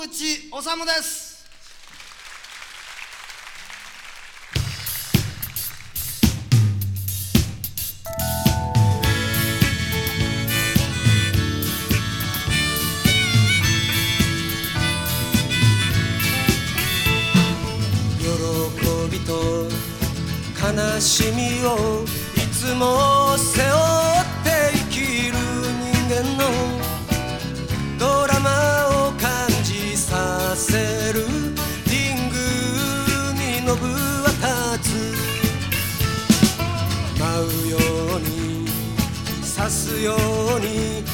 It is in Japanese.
内治です。 喜びと悲しみをいつも背負って生きる人間のドラマを感じさせるリングにノブは立つ。舞うように刺すように